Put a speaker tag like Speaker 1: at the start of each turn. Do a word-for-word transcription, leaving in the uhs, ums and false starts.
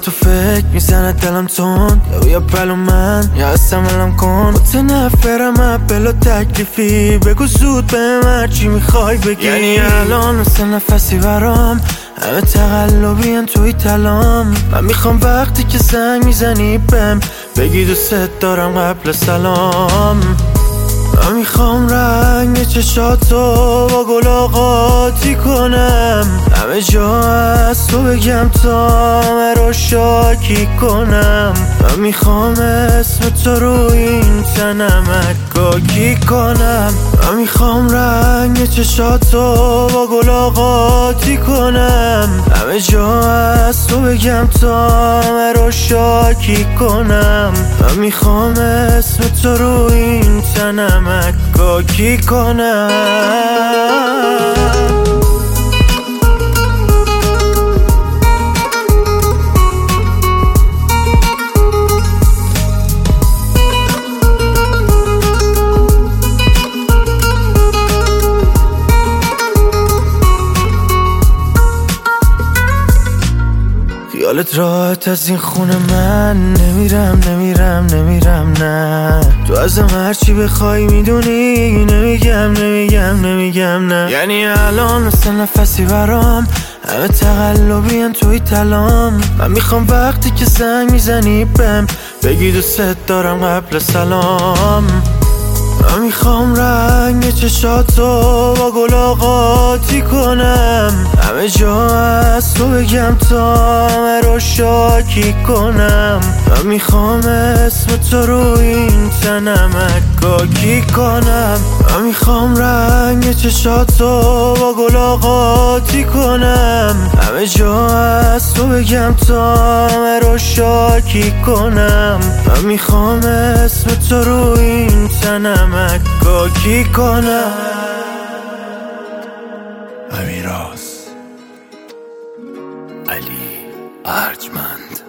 Speaker 1: تو فکر میزنه دلم تون یا یا پلو من یا استعمالم کن متنفرم اپل و تکلیفی بگو زود به من چی میخوای بگی یعنی الان مثل نفسی برام همه تقلبی توی تلام من میخوام وقتی که زنگ میزنی بهم بگی دوست دارم قبل سلام من میخوام رنگ چشاتو با گل آقاتی کنم همه جا از تو بگم تا همه رو شاکی کنم من میخوام اسم تو رو این تنم حکاکی کنم من میخوام رنگ چشاتو با گل آقاتی کنم همه جا از تو بگم تا همه رو شاکی کنم من میخوام اسم تو رو این تنم حکاکی کنم خیالت راحت از این خونه من نمیرم نمیرم نمیرم نه تو ازم هرچی بخوای میدونی نمیگم نمیگم نمیگم نه یعنی الان مثل نفسی برام همه تقلبی توی تلام من میخوام وقتی که زنگ میزنی بهم بگی دوست دارم قبل سلام من میخوام رنگ چشاتو با گل آقاتی کنم همه جا از تو بگم تا همه رو شاکی کنم من میخوام اسم تو رو این تنم حکاکی کنم من میخوام رنگ چشاتو با گل آقاتی کنم همه جا از تو بگم تا همه رو شاکی کنم من میخوام اسم تو رو این تنم حکاکی کنم
Speaker 2: امیراز علی ارجمند.